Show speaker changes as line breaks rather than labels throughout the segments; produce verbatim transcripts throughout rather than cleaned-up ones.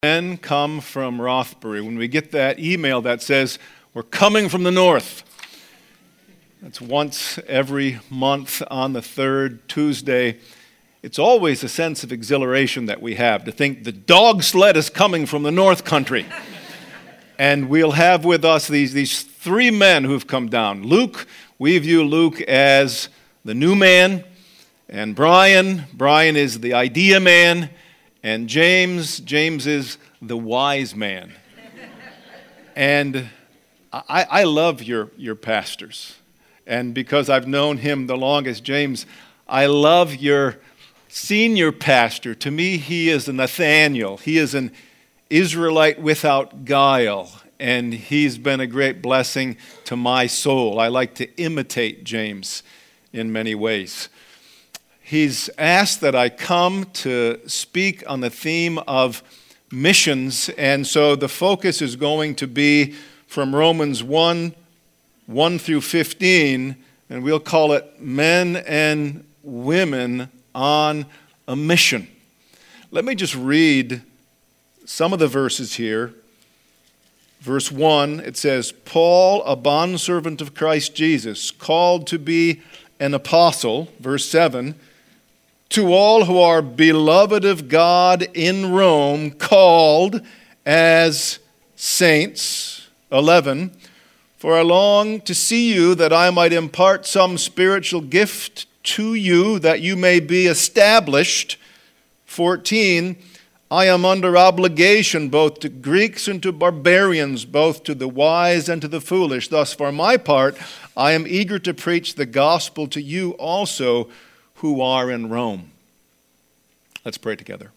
Men come from Rothbury. When we get that email that says, we're coming from the north, that's once every month on the third Tuesday. It's always a sense of exhilaration that we have to think the dog sled is coming from the north country. And we'll have with us these, these three men who've come down. Luke, we view Luke as the new man. And Brian, Brian is the idea man. And James, James is the wise man. And I, I love your, your pastors. And because I've known him the longest, James, I love your senior pastor. To me, he is a Nathaniel. He is an Israelite without guile. And he's been a great blessing to my soul. I like to imitate James in many ways. He's asked that I come to speak on the theme of missions, and so the focus is going to be from Romans one, one through fifteen, and we'll call it Men and Women on a Mission. Let me just read some of the verses here. Verse one, it says, Paul, a bondservant of Christ Jesus, called to be an apostle. Verse seven, to all who are beloved of God in Rome, called as saints. eleven, for I long to see you that I might impart some spiritual gift to you that you may be established. fourteen, I am under obligation both to Greeks and to barbarians, both to the wise and to the foolish. Thus, for my part, I am eager to preach the gospel to you also who are in Rome. Let's pray together.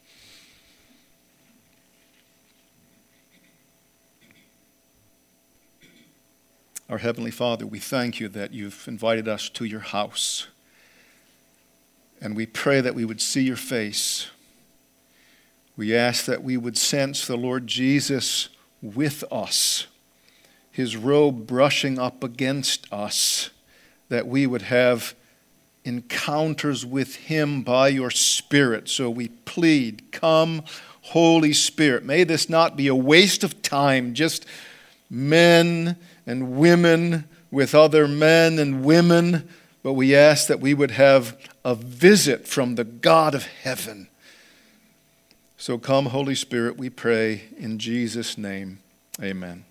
Our Heavenly Father, we thank you that you've invited us to your house. And we pray that we would see your face. We ask that we would sense the Lord Jesus with us, his robe brushing up against us, that we would have encounters with him by your Spirit. So we plead, come, Holy Spirit. May this not be a waste of time, just men and women with other men and women, but we ask that we would have a visit from the God of heaven. So come, Holy Spirit, we pray in Jesus' name. Amen.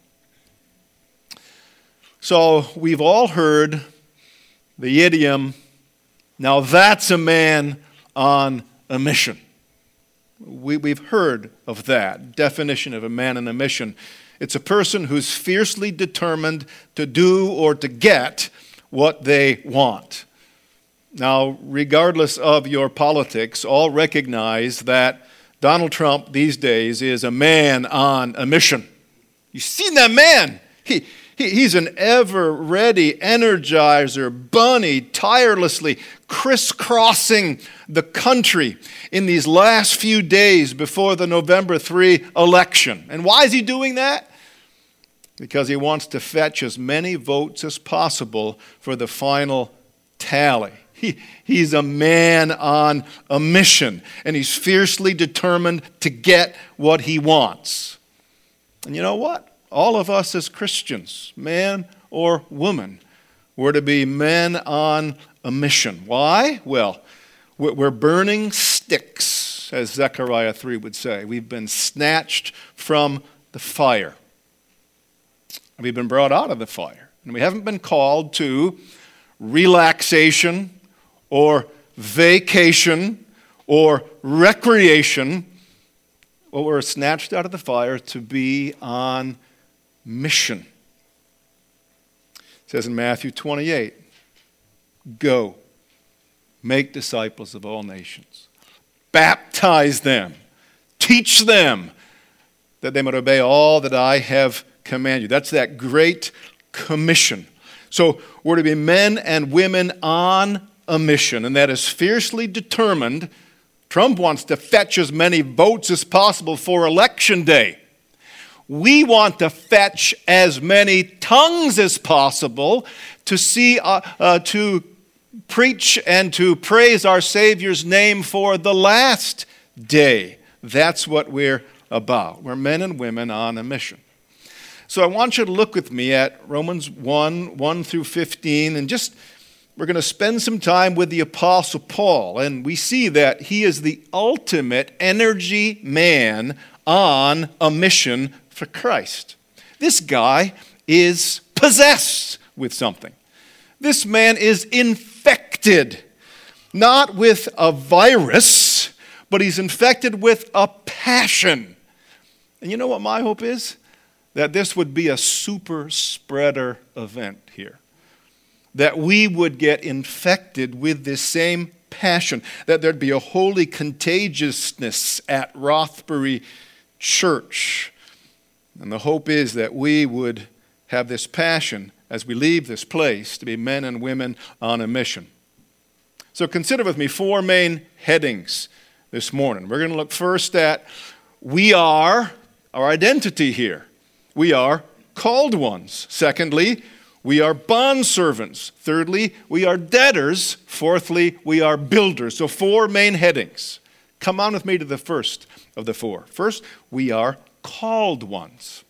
So we've all heard the idiom, now that's a man on a mission. We, we've heard of that definition of a man on a mission. It's a person who's fiercely determined to do or to get what they want. Now, regardless of your politics, all recognize that Donald Trump these days is a man on a mission. You've seen that man. He, he he's an ever-ready energizer bunny, tirelessly crisscrossing the country in these last few days before the November third election. And why is he doing that? Because he wants to fetch as many votes as possible for the final tally. He, he's a man on a mission, and he's fiercely determined to get what he wants. And you know what? All of us as Christians, man or woman, we're to be men on a mission. Why? Well, we're burning sticks, as Zechariah three would say. We've been snatched from the fire. We've been brought out of the fire. And we haven't been called to relaxation or vacation or recreation. Well, we're snatched out of the fire to be on mission. It says in Matthew twenty-eight, go, make disciples of all nations, baptize them, teach them that they might obey all that I have commanded you. That's that great commission. So we're to be men and women on a mission, and that is fiercely determined. Trump wants to fetch as many votes as possible for election day. We want to fetch as many tongues as possible to see, uh, uh, to preach and to praise our Savior's name for the last day. That's what we're about. We're men and women on a mission. So I want you to look with me at Romans one, one through fifteen, and just we're going to spend some time with the Apostle Paul, and we see that he is the ultimate energy man on a mission for Christ. This guy is possessed with something. This man is infected, not with a virus, but he's infected with a passion. And you know what my hope is? That this would be a super spreader event here. That we would get infected with this same passion. That there'd be a holy contagiousness at Rothbury Church. And the hope is that we would have this passion as we leave this place to be men and women on a mission. So consider with me four main headings this morning. We're going to look first at we are, our identity here. We are called ones. Secondly, we are bondservants. Thirdly, we are debtors. Fourthly, we are builders. So four main headings. Come on with me to the first of the four. First, we are called ones.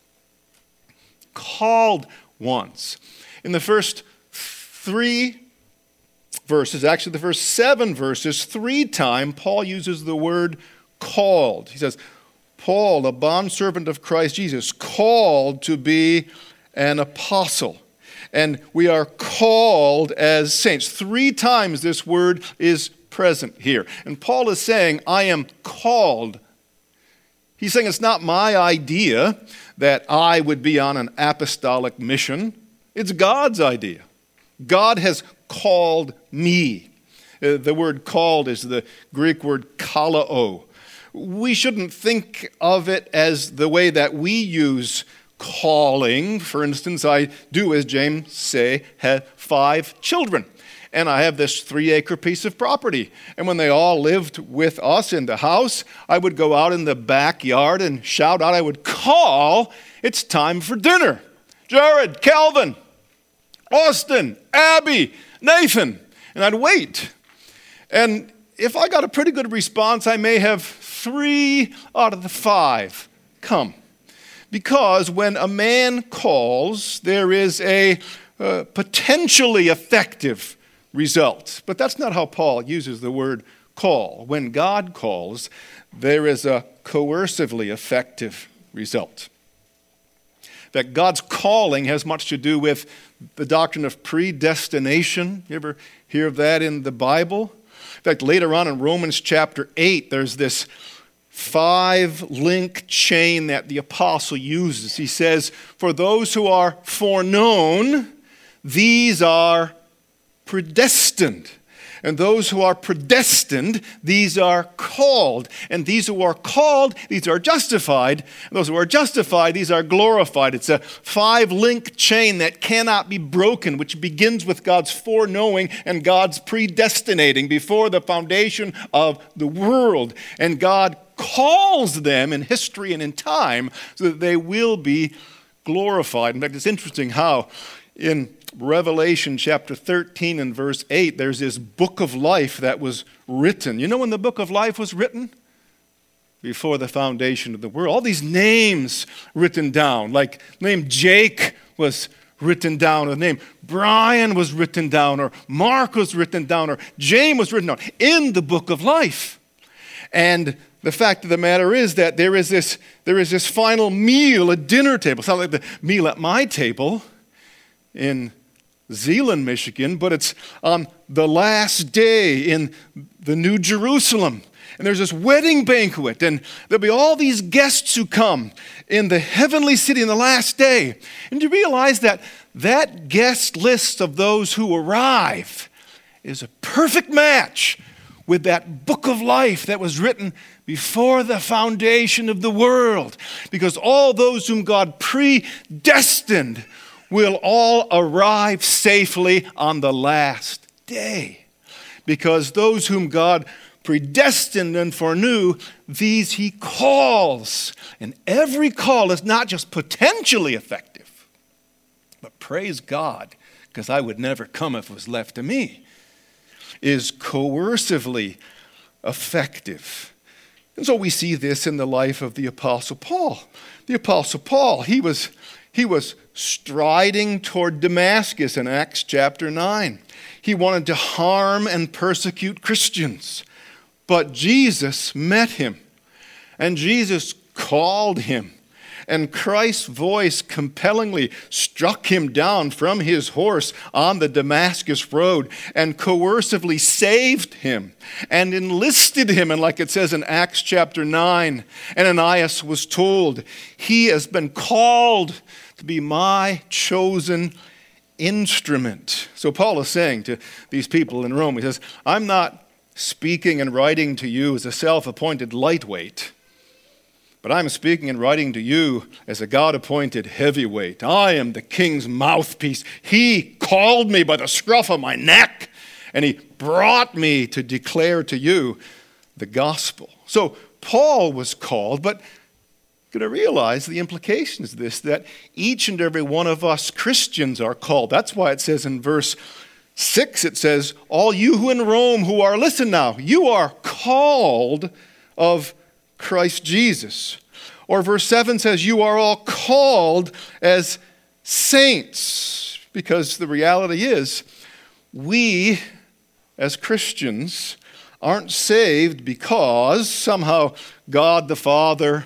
Called ones. In the first three verses, actually the first seven verses, three times Paul uses the word called. He says, Paul, a bondservant of Christ Jesus, called to be an apostle. And we are called as saints. Three times this word is present here. And Paul is saying, I am called. He's saying it's not my idea that I would be on an apostolic mission. It's God's idea. God has called me. Uh, the word called is the Greek word kalao. We shouldn't think of it as the way that we use calling. For instance, I do, as James say, have five children. And I have this three-acre piece of property. And when they all lived with us in the house, I would go out in the backyard and shout out. I would call, it's time for dinner. Jared, Calvin, Austin, Abby, Nathan. And I'd wait. And if I got a pretty good response, I may have three out of the five come. Because when a man calls, there is a uh, potentially effective result. But that's not how Paul uses the word call. When God calls, there is a coercively effective result. In fact, God's calling has much to do with the doctrine of predestination. You ever hear of that in the Bible? In fact, later on in Romans chapter eight, there's this five-link chain that the apostle uses. He says, for those who are foreknown, these are predestined. And those who are predestined, these are called. And these who are called, these are justified. And those who are justified, these are glorified. It's a five-link chain that cannot be broken, which begins with God's foreknowing and God's predestinating before the foundation of the world. And God calls them in history and in time so that they will be glorified. In fact, it's interesting how in Revelation chapter thirteen and verse eight, there's this book of life that was written. You know when the book of life was written? Before the foundation of the world. All these names written down, like the name Jake was written down, or the name Brian was written down, or Mark was written down, or James was written down in the book of life. And the fact of the matter is that there is this, there is this final meal, a dinner table. It's not like the meal at my table in Zeeland, Michigan, but it's on the last day in the New Jerusalem. And there's this wedding banquet, and there'll be all these guests who come in the heavenly city in the last day. And you realize that that guest list of those who arrive is a perfect match with that book of life that was written before the foundation of the world. Because all those whom God predestined will all arrive safely on the last day. Because those whom God predestined and foreknew, these he calls. And every call is not just potentially effective, but praise God, because I would never come if it was left to me, is coercively effective. And so we see this in the life of the Apostle Paul. The Apostle Paul, he was, he was striding toward Damascus in Acts chapter nine. He wanted to harm and persecute Christians. But Jesus met him, and Jesus called him. And Christ's voice compellingly struck him down from his horse on the Damascus road and coercively saved him and enlisted him. And like it says in Acts chapter nine, Ananias was told, he has been called to be my chosen instrument. So Paul is saying to these people in Rome, he says, I'm not speaking and writing to you as a self-appointed lightweight, but I'm speaking and writing to you as a God-appointed heavyweight. I am the king's mouthpiece. He called me by the scruff of my neck, and he brought me to declare to you the gospel. So Paul was called, but you're going to realize the implications of this, that each and every one of us Christians are called. That's why it says in verse six, it says, all you who in Rome who are, listen now, you are called of Christ Jesus. Or verse seven says, you are all called as saints. Because the reality is, we as Christians aren't saved because somehow God the Father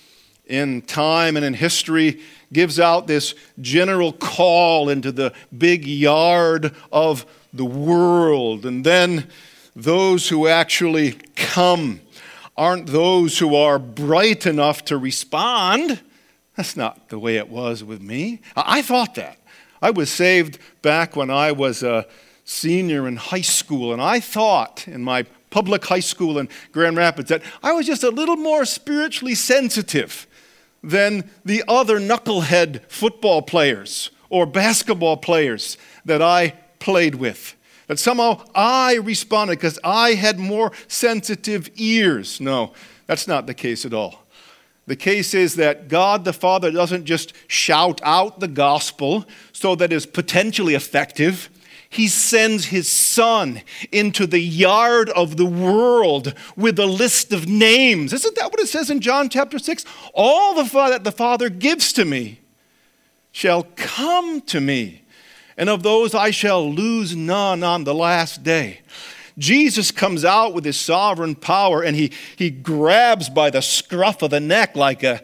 in time and in history gives out this general call into the big yard of the world. And then those who actually come aren't those who are bright enough to respond. That's not the way it was with me. I thought that. I was saved back when I was a senior in high school, and I thought in my public high school in Grand Rapids that I was just a little more spiritually sensitive than the other knucklehead football players or basketball players that I played with. That somehow I responded because I had more sensitive ears. No, that's not the case at all. The case is that God the Father doesn't just shout out the gospel so that it's potentially effective. He sends his Son into the yard of the world with a list of names. Isn't that what it says in John chapter six? All the Father that the Father gives to me shall come to me, and of those I shall lose none on the last day. Jesus comes out with his sovereign power, and he, he grabs by the scruff of the neck like a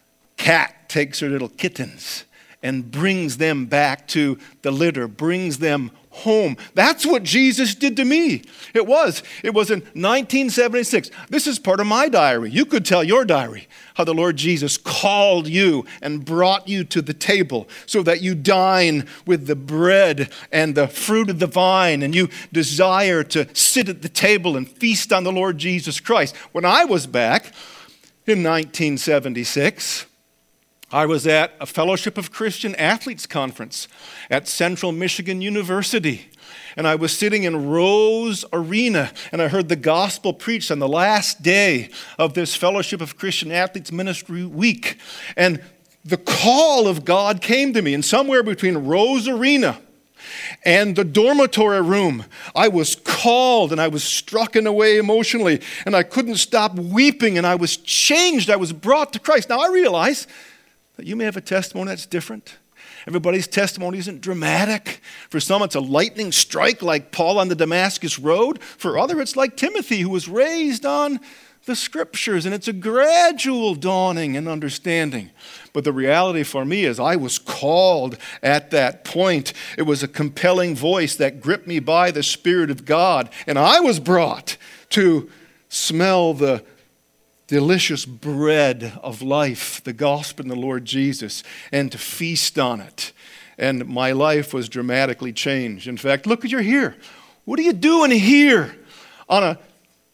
cat takes her little kittens and brings them back to the litter, brings them home. That's what Jesus did to me. It was. It was in nineteen seventy-six. This is part of my diary. You could tell your diary how the Lord Jesus called you and brought you to the table so that you dine with the bread and the fruit of the vine, and you desire to sit at the table and feast on the Lord Jesus Christ. When I was back in nineteen seventy-six, I was at a Fellowship of Christian Athletes conference at Central Michigan University. And I was sitting in Rose Arena, and I heard the gospel preached on the last day of this Fellowship of Christian Athletes Ministry Week. And the call of God came to me, and somewhere between Rose Arena and the dormitory room, I was called and I was struck in a way emotionally, and I couldn't stop weeping, and I was changed. I was brought to Christ. Now I realize that you may have a testimony that's different. Everybody's testimony isn't dramatic. For some, it's a lightning strike like Paul on the Damascus road. For others, it's like Timothy, who was raised on the scriptures, and it's a gradual dawning and understanding. But the reality for me is I was called at that point. It was a compelling voice that gripped me by the Spirit of God, and I was brought to smell the delicious bread of life, the gospel in the Lord Jesus, and to feast on it. And my life was dramatically changed. In fact, look, you're here. What are you doing here on a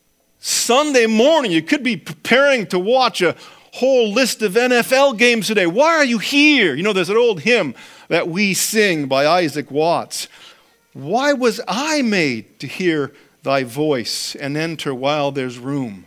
Sunday morning? You could be preparing to watch a whole list of N F L games today. Why are you here? You know, there's an old hymn that we sing by Isaac Watts. Why was I made to hear thy voice and enter while there's room?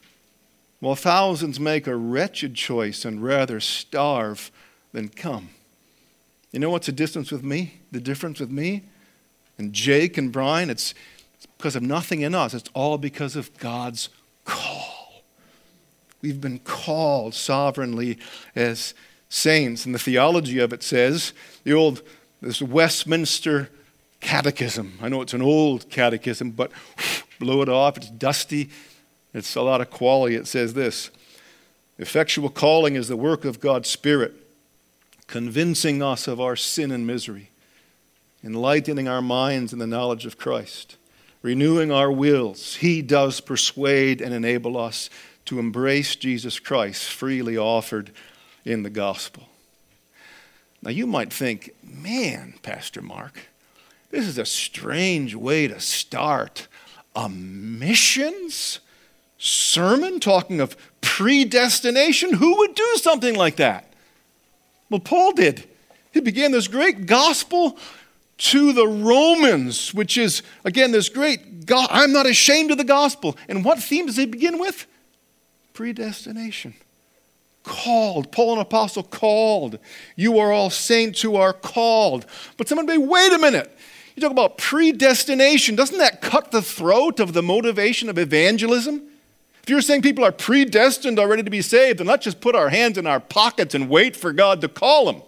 Well, thousands make a wretched choice and rather starve than come. You know what's the difference with me? The difference with me and Jake and Brian? It's, it's because of nothing in us. It's all because of God's call. We've been called sovereignly as saints. And the theology of it says, the old, this Westminster Catechism. I know it's an old catechism, but blow it off. It's dusty. It's a lot of quality. It says this: effectual calling is the work of God's Spirit, convincing us of our sin and misery, enlightening our minds in the knowledge of Christ, renewing our wills. He does persuade and enable us to embrace Jesus Christ freely offered in the gospel. Now you might think, man, Pastor Mark, this is a strange way to start a missions sermon talking of predestination. Who would do something like that? Well, Paul did. He began this great gospel to the Romans, which is, again, this great, go- I'm not ashamed of the gospel. And what theme does he begin with? Predestination. Called. Paul, an apostle, called. You are all saints who are called. But someone may, wait a minute. You talk about predestination. Doesn't that cut the throat of the motivation of evangelism? If you're saying people are predestined already to be saved, then let's just put our hands in our pockets and wait for God to call them.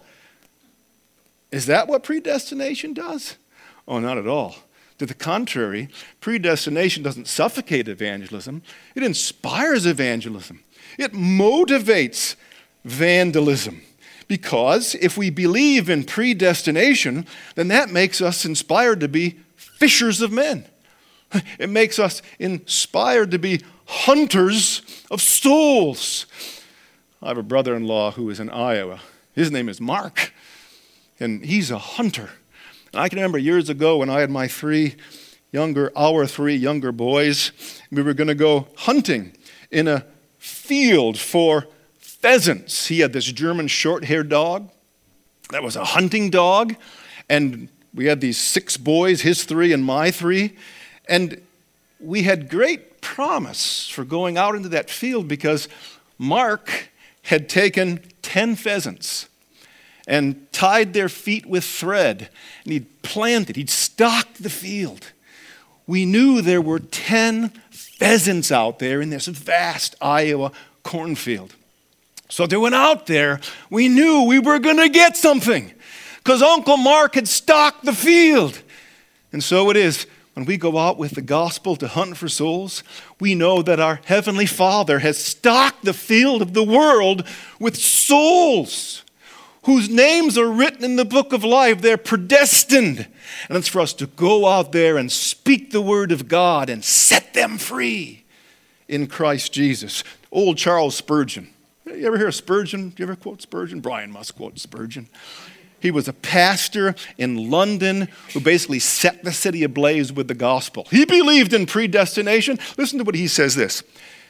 Is that what predestination does? Oh, not at all. To the contrary, predestination doesn't suffocate evangelism. It inspires evangelism. It motivates vandalism. Because if we believe in predestination, then that makes us inspired to be fishers of men. It makes us inspired to be hunters of souls. I have a brother-in-law who is in Iowa. His name is Mark, and he's a hunter. And I can remember years ago when I had my three younger, our three younger boys, we were going to go hunting in a field for pheasants. He had this German short-haired dog that was a hunting dog, and we had these six boys, his three and my three, and we had great promise for going out into that field because Mark had taken ten pheasants and tied their feet with thread, and he'd planted, he'd stocked the field. We knew there were ten pheasants out there in this vast Iowa cornfield. So they went out there. We knew we were going to get something because Uncle Mark had stocked the field. And so it is. When we go out with the gospel to hunt for souls, we know that our Heavenly Father has stocked the field of the world with souls whose names are written in the book of life. They're predestined. And it's for us to go out there and speak the word of God and set them free in Christ Jesus. Old Charles Spurgeon. You ever hear of Spurgeon? Do you ever quote Spurgeon? Brian must quote Spurgeon. He was a pastor in London who basically set the city ablaze with the gospel. He believed in predestination. Listen to what he says this.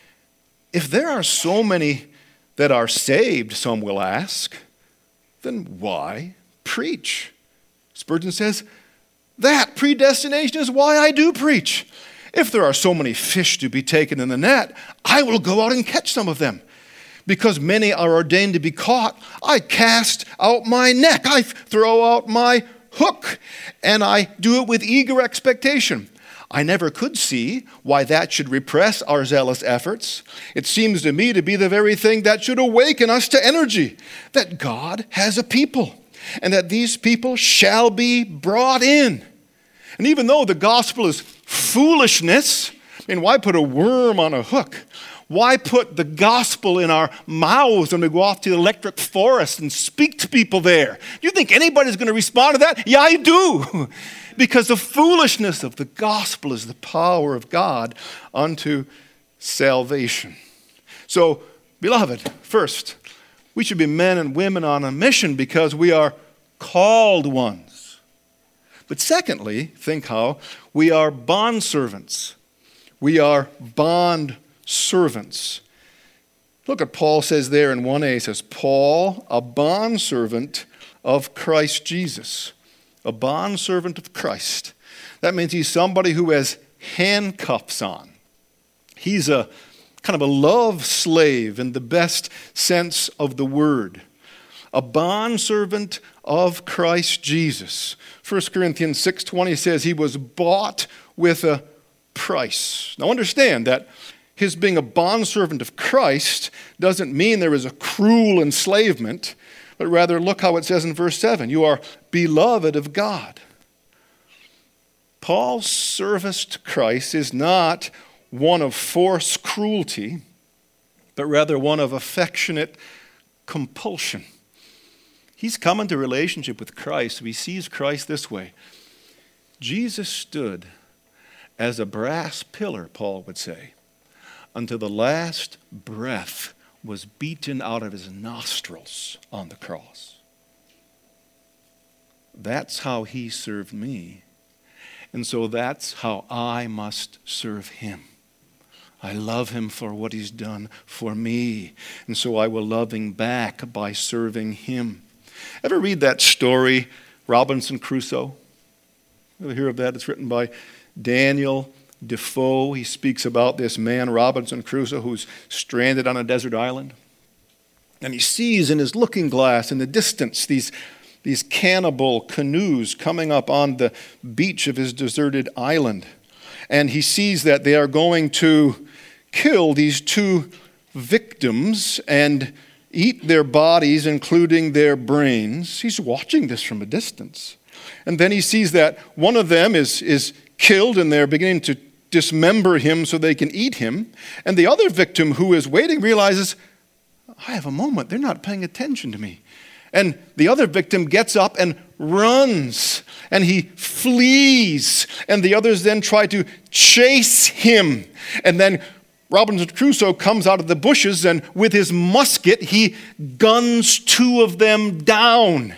If there are so many that are saved, some will ask, then why preach? Spurgeon says, that predestination is why I do preach. If there are so many fish to be taken in the net, I will go out and catch some of them. Because many are ordained to be caught, I cast out my net. I throw out my hook, and I do it with eager expectation. I never could see why that should repress our zealous efforts. It seems to me to be the very thing that should awaken us to energy, that God has a people, and that these people shall be brought in. And even though the gospel is foolishness, I mean, why put a worm on a hook? Why put the gospel in our mouths when we go off to the electric forest and speak to people there? Do you think anybody's going to respond to that? Yeah, I do. Because the foolishness of the gospel is the power of God unto salvation. So, beloved, first, we should be men and women on a mission because we are called ones. But secondly, think how we are bondservants. We are bond servants. Look at Paul says there in one A, he says, Paul, a bondservant of Christ Jesus. A bondservant of Christ. That means he's somebody who has handcuffs on. He's a kind of a love slave in the best sense of the word. A bondservant of Christ Jesus. First Corinthians six twenty says he was bought with a price. Now understand that his being a bondservant of Christ doesn't mean there is a cruel enslavement, but rather look how it says in verse seven, you are beloved of God. Paul's service to Christ is not one of forced cruelty, but rather one of affectionate compulsion. He's come into relationship with Christ, so he sees Christ this way. Jesus stood as a brass pillar, Paul would say, until the last breath was beaten out of his nostrils on the cross. That's how he served me. And so that's how I must serve him. I love him for what he's done for me. And so I will love him back by serving him. Ever read that story, Robinson Crusoe? Ever hear of that? It's written by Daniel Defoe. He speaks about this man, Robinson Crusoe, who's stranded on a desert island. And he sees in his looking glass in the distance these, these cannibal canoes coming up on the beach of his deserted island. And he sees that they are going to kill these two victims and eat their bodies, including their brains. He's watching this from a distance. And then he sees that one of them is, is killed and they're beginning to dismember him so they can eat him. And the other victim who is waiting realizes, I have a moment. They're not paying attention to me. And the other victim gets up and runs. And he flees. And the others then try to chase him. And then Robinson Crusoe comes out of the bushes and with his musket, he guns two of them down.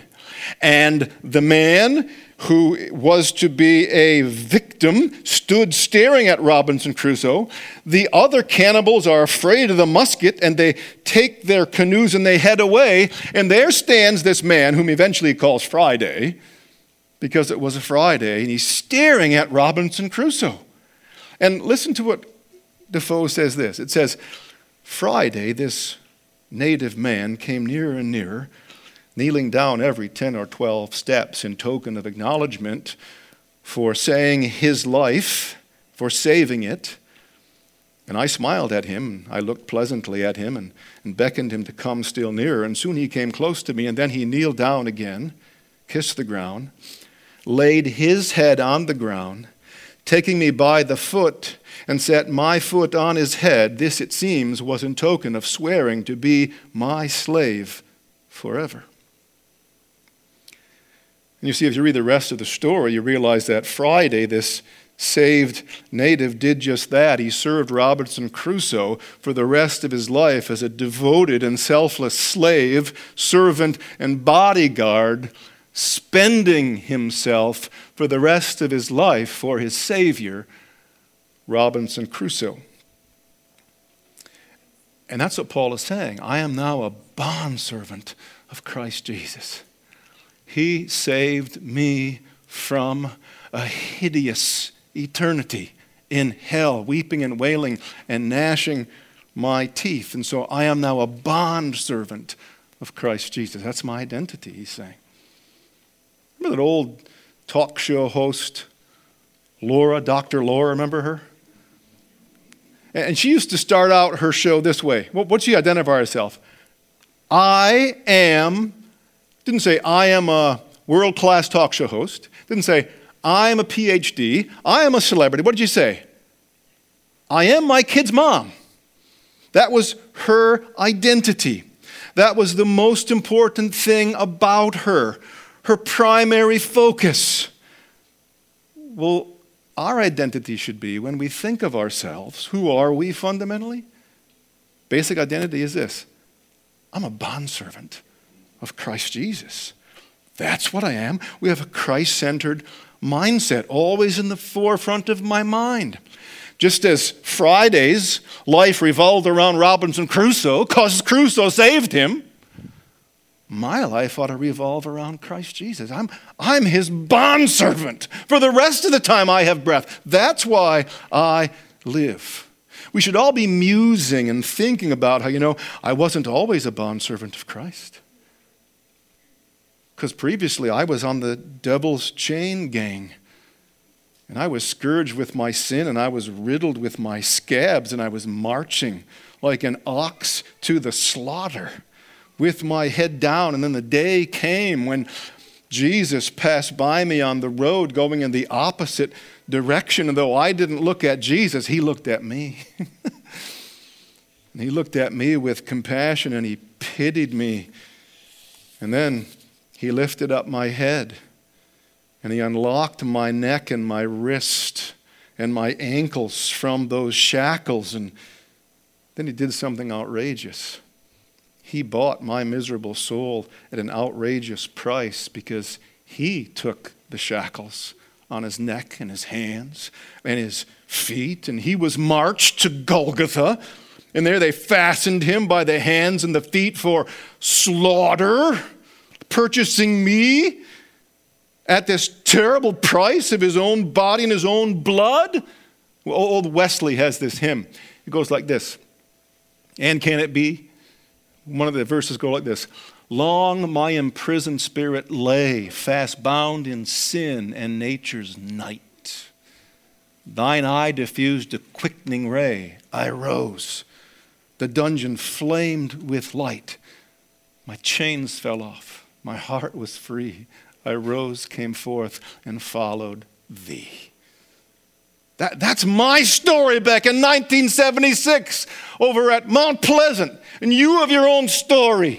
And the man who was to be a victim stood staring at Robinson Crusoe. The other cannibals are afraid of the musket and they take their canoes and they head away. And there stands this man whom he eventually calls Friday because it was a Friday. And he's staring at Robinson Crusoe. And listen to what Defoe says this. It says, Friday, this native man, came nearer and nearer, kneeling down every ten or twelve steps in token of acknowledgement for saying his life, for saving it. And I smiled at him, I looked pleasantly at him and, and beckoned him to come still nearer. And soon he came close to me, and then he kneeled down again, kissed the ground, laid his head on the ground, taking me by the foot and set my foot on his head. This, it seems, was in token of swearing to be my slave forever. And you see, if you read the rest of the story, you realize that Friday, this saved native, did just that. He served Robinson Crusoe for the rest of his life as a devoted and selfless slave, servant, and bodyguard, spending himself for the rest of his life for his Savior, Robinson Crusoe. And that's what Paul is saying. I am now a bondservant of Christ Jesus. He saved me from a hideous eternity in hell, weeping and wailing and gnashing my teeth. And so I am now a bondservant of Christ Jesus. That's my identity, he's saying. Remember that old talk show host, Laura, Doctor Laura, remember her? And she used to start out her show this way. What'd she identify herself? I am, didn't say I am a world-class talk show host. Didn't say I am a P H D. I am a celebrity. What did you say? I am my kid's mom. That was her identity. That was the most important thing about her. Her primary focus. Well, our identity should be, when we think of ourselves, who are we fundamentally? Basic identity is this. I'm a bondservant of Christ Jesus. That's what I am. We have a Christ-centered mindset, always in the forefront of my mind. Just as Friday's life revolved around Robinson Crusoe, because Crusoe saved him, my life ought to revolve around Christ Jesus. I'm, I'm his bondservant for the rest of the time I have breath. That's why I live. We should all be musing and thinking about how, you know, I wasn't always a bondservant of Christ. Because previously I was on the devil's chain gang. And I was scourged with my sin, and I was riddled with my scabs, and I was marching like an ox to the slaughter with my head down. And then the day came when Jesus passed by me on the road going in the opposite direction. And though I didn't look at Jesus, he looked at me. And he looked at me with compassion, and he pitied me. And then he lifted up my head, and he unlocked my neck and my wrist and my ankles from those shackles. And then he did something outrageous. He bought my miserable soul at an outrageous price, because he took the shackles on his neck and his hands and his feet, and he was marched to Golgotha. And there they fastened him by the hands and the feet for slaughter, purchasing me at this terrible price of his own body and his own blood. Well, old Wesley has this hymn. It goes like this. And can it be? One of the verses go like this. Long my imprisoned spirit lay, fast bound in sin and nature's night. Thine eye diffused a quickening ray. I rose. The dungeon flamed with light. My chains fell off. My heart was free. I rose, came forth, and followed thee. That, that's my story back in nineteen seventy-six over at Mount Pleasant. And you have your own story.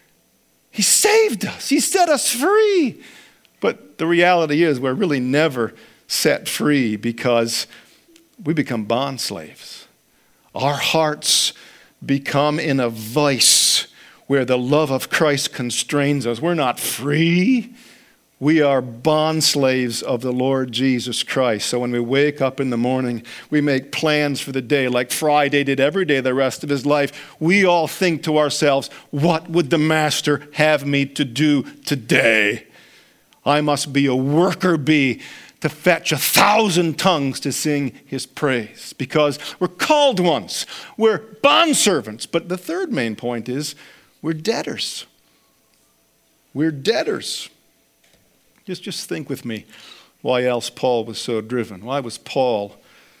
He saved us. He set us free. But the reality is we're really never set free, because we become bond slaves. Our hearts become in a vice where the love of Christ constrains us. We're not free. We are bond slaves of the Lord Jesus Christ. So when we wake up in the morning, we make plans for the day like Friday did every day the rest of his life. We all think to ourselves, what would the master have me to do today? I must be a worker bee to fetch a thousand tongues to sing his praise, because we're called ones. We're bondservants. But the third main point is we're debtors. We're debtors. Just, just think with me why else Paul was so driven. Why was Paul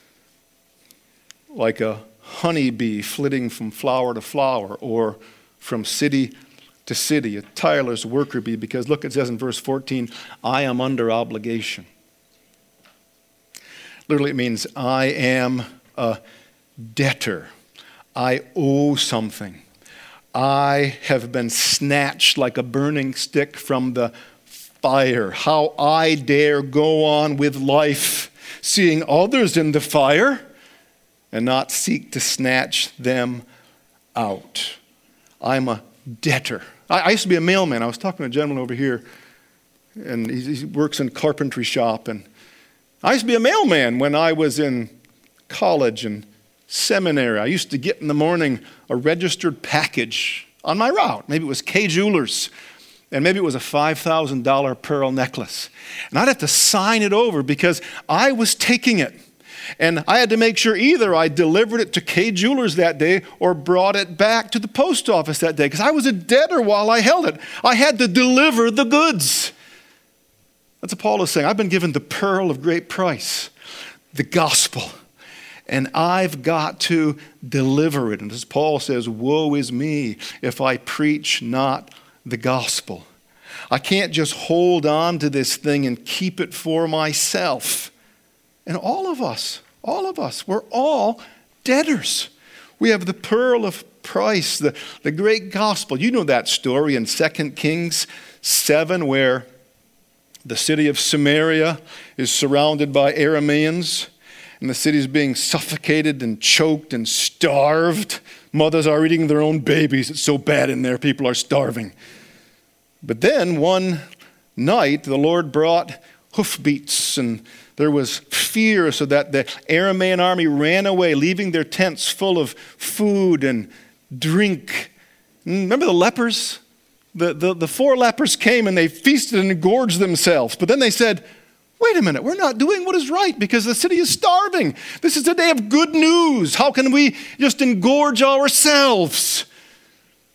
like a honeybee flitting from flower to flower, or from city to city, a tireless worker bee? Because look, it says in verse fourteen, I am under obligation. Literally it means I am a debtor. I owe something. I have been snatched like a burning stick from the fire. How I dare go on with life, seeing others in the fire and not seek to snatch them out. I'm a debtor. I, I used to be a mailman. I was talking to a gentleman over here, and he, he works in a carpentry shop, and I used to be a mailman when I was in college and seminary. I used to get in the morning a registered package on my route. Maybe it was Kay Jewelers, and maybe it was a five thousand dollars pearl necklace. And I'd have to sign it over because I was taking it. And I had to make sure either I delivered it to Kay Jewelers that day or brought it back to the post office that day, because I was a debtor while I held it. I had to deliver the goods. That's what Paul is saying. I've been given the pearl of great price, the gospel, and I've got to deliver it. And as Paul says, woe is me if I preach not the gospel. I can't just hold on to this thing and keep it for myself. And all of us, all of us, we're all debtors. We have the pearl of price, the, the great gospel. You know that story in Second Kings seven, where the city of Samaria is surrounded by Arameans, and the city is being suffocated and choked and starved. Mothers are eating their own babies. It's so bad in there, people are starving. But then one night, the Lord brought hoofbeats, and there was fear, so that the Aramean army ran away, leaving their tents full of food and drink. Remember the lepers? The, the, the four lepers came and they feasted and gorged themselves. But then they said, wait a minute, we're not doing what is right because the city is starving. This is a day of good news. How can we just engorge ourselves?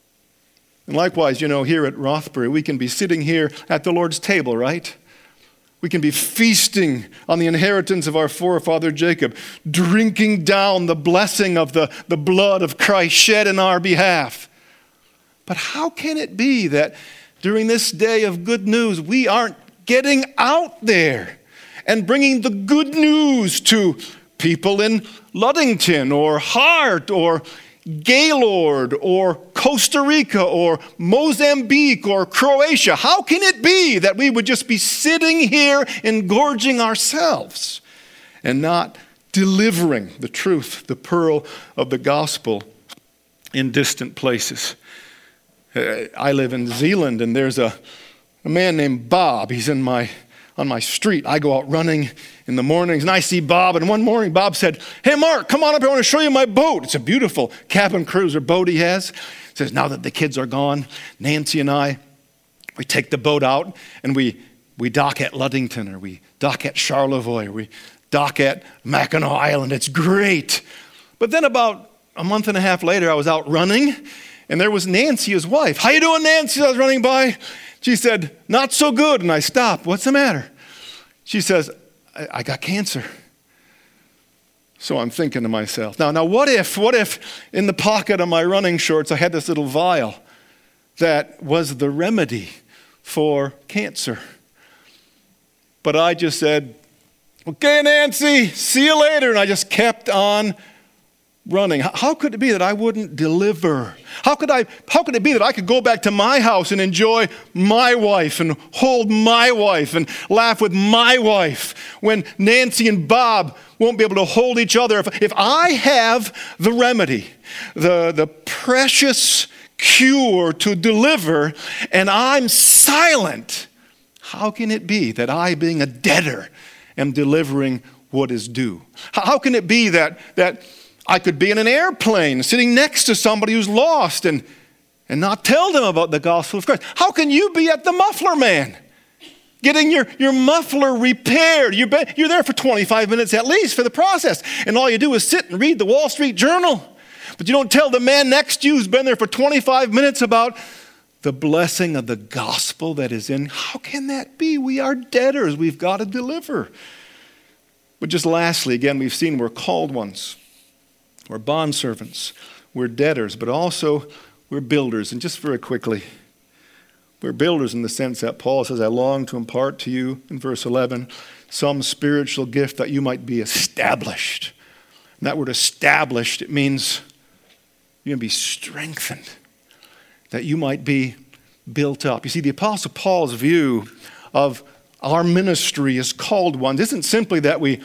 And likewise, you know, here at Rothbury, we can be sitting here at the Lord's table, right? We can be feasting on the inheritance of our forefather Jacob, drinking down the blessing of the, the blood of Christ shed in our behalf. But how can it be that during this day of good news, we aren't getting out there and bringing the good news to people in Ludington or Hart or Gaylord or Costa Rica or Mozambique or Croatia? How can it be that we would just be sitting here engorging ourselves and not delivering the truth, the pearl of the gospel in distant places? Uh, I live in Zeeland, and there's a, a man named Bob. He's in my on my street. I go out running in the mornings, and I see Bob. And one morning, Bob said, "Hey, Mark, come on up here. I want to show you my boat." It's a beautiful cabin cruiser boat he has. He says, now that the kids are gone, Nancy and I, we take the boat out, and we, we dock at Ludington, or we dock at Charlevoix, or we dock at Mackinac Island. It's great. But then about a month and a half later, I was out running, and there was Nancy, his wife. "How you doing, Nancy?" I was running by. She said, "Not so good." And I stopped. "What's the matter?" She says, I, I got cancer. So I'm thinking to myself, now, now what if, what if in the pocket of my running shorts I had this little vial that was the remedy for cancer? But I just said, "Okay, Nancy, see you later." And I just kept on running. How could it be that I wouldn't deliver? How could I, how could it be that I could go back to my house and enjoy my wife and hold my wife and laugh with my wife when Nancy and Bob won't be able to hold each other? If, if I have the remedy, the, the precious cure to deliver, and I'm silent, how can it be that I, being a debtor, am delivering what is due? How can it be that that I could be in an airplane sitting next to somebody who's lost and, and not tell them about the gospel of Christ? How can you be at the muffler man getting your, your muffler repaired? You're, be, you're there for twenty-five minutes at least for the process, and all you do is sit and read the Wall Street Journal. But you don't tell the man next to you who's been there for twenty-five minutes about the blessing of the gospel that is in. How can that be? We are debtors. We've got to deliver. But just lastly, again, we've seen we're called ones. We're bondservants, we're debtors, but also we're builders. And just very quickly, we're builders in the sense that Paul says, "I long to impart to you," in verse eleven, "some spiritual gift that you might be established." And that word established, it means you're going to be strengthened, that you might be built up. You see, the Apostle Paul's view of our ministry as called ones isn't simply that we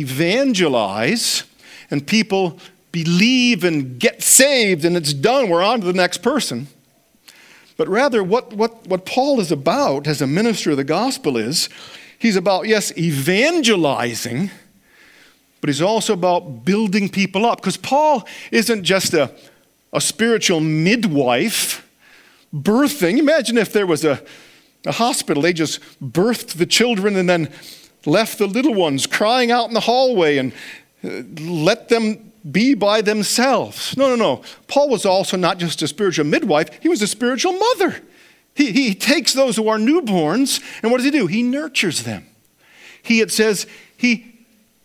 evangelize and people believe and get saved and it's done, we're on to the next person. But rather what, what, what Paul is about as a minister of the gospel is, he's about, yes, evangelizing, but he's also about building people up. Because Paul isn't just a, a spiritual midwife birthing. Imagine if there was a, a hospital, they just birthed the children and then left the little ones crying out in the hallway and uh, let them be by themselves. No, no, no. Paul was also not just a spiritual midwife, he was a spiritual mother. He, he takes those who are newborns, and what does he do? He nurtures them. He, it says, he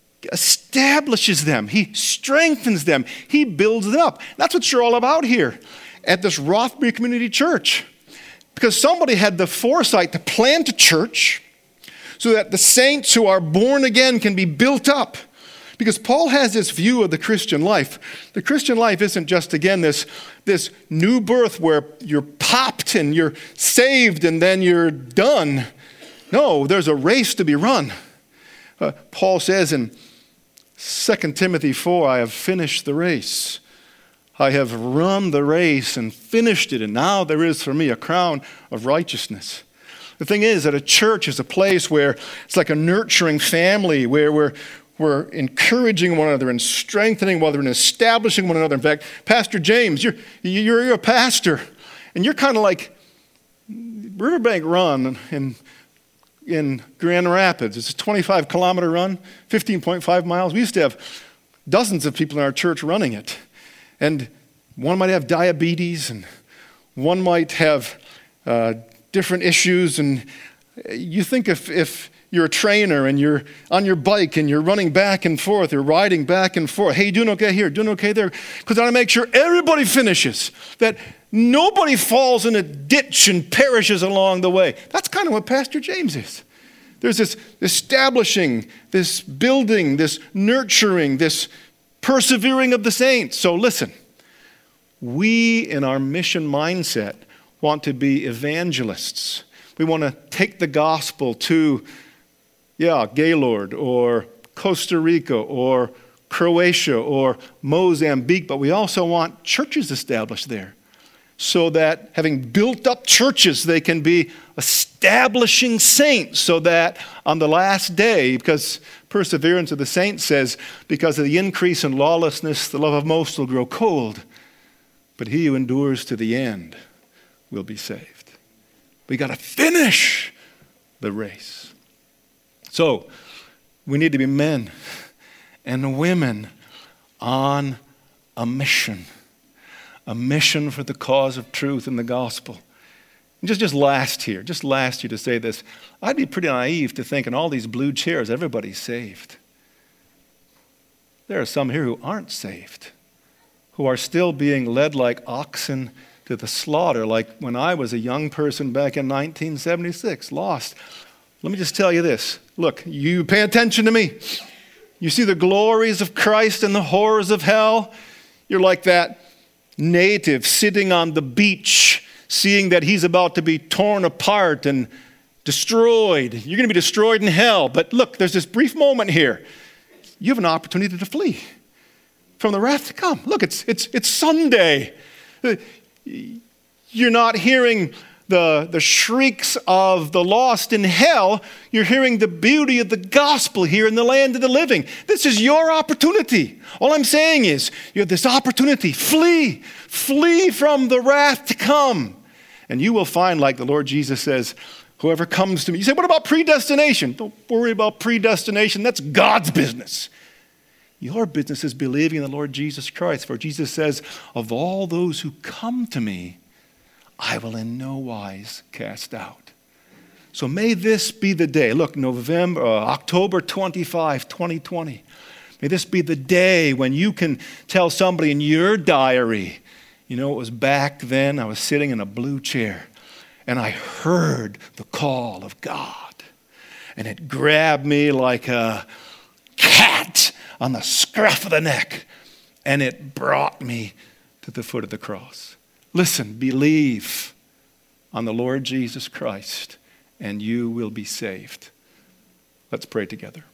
establishes them. He strengthens them. He builds them up. That's what you're all about here at this Rothbury Community Church. Because somebody had the foresight to plant a church so that the saints who are born again can be built up. Because Paul has this view of the Christian life. The Christian life isn't just, again, this, this new birth where you're popped and you're saved and then you're done. No, there's a race to be run. Uh, Paul says in Second Timothy four, "I have finished the race. I have run the race and finished it, and now there is for me a crown of righteousness." The thing is that a church is a place where it's like a nurturing family, where we're We're encouraging one another and strengthening one another and establishing one another. In fact, Pastor James, you're, you're, you're a pastor, and you're kind of like Riverbank Run in, in Grand Rapids. It's a twenty-five kilometer run, fifteen point five miles. We used to have dozens of people in our church running it. And one might have diabetes, and one might have uh, different issues. And you think if, if you're a trainer and you're on your bike and you're running back and forth, you're riding back and forth. Hey, you doing okay here? Doing okay there? Because I want to make sure everybody finishes, that nobody falls in a ditch and perishes along the way. That's kind of what Pastor James is. There's this establishing, this building, this nurturing, this persevering of the saints. So listen, we in our mission mindset want to be evangelists. We want to take the gospel to Yeah, Gaylord or Costa Rica or Croatia or Mozambique, but we also want churches established there so that having built up churches, they can be establishing saints so that on the last day, because perseverance of the saints says, because of the increase in lawlessness, the love of most will grow cold, but he who endures to the end will be saved. We got to finish the race. So, we need to be men and women on a mission. A mission for the cause of truth and the gospel. And just, just last here, just last year to say this, I'd be pretty naive to think in all these blue chairs, everybody's saved. There are some here who aren't saved, who are still being led like oxen to the slaughter, like when I was a young person back in nineteen seventy-six, lost. Let me just tell you this. Look, you pay attention to me. You see the glories of Christ and the horrors of hell. You're like that native sitting on the beach, seeing that he's about to be torn apart and destroyed. You're going to be destroyed in hell. But look, there's this brief moment here. You have an opportunity to flee from the wrath to come. Look, it's, it's, it's Sunday. You're not hearing The, the shrieks of the lost in hell. You're hearing the beauty of the gospel here in the land of the living. This is your opportunity. All I'm saying is, you have this opportunity. Flee. Flee from the wrath to come. And you will find, like the Lord Jesus says, whoever comes to me. You say, what about predestination? Don't worry about predestination. That's God's business. Your business is believing in the Lord Jesus Christ. For Jesus says, of all those who come to me, I will in no wise cast out. So may this be the day. Look, November, uh, October twenty-fifth, twenty twenty. May this be the day when you can tell somebody in your diary, you know, it was back then I was sitting in a blue chair and I heard the call of God. And it grabbed me like a cat on the scruff of the neck. And it brought me to the foot of the cross. Listen, believe on the Lord Jesus Christ, and you will be saved. Let's pray together.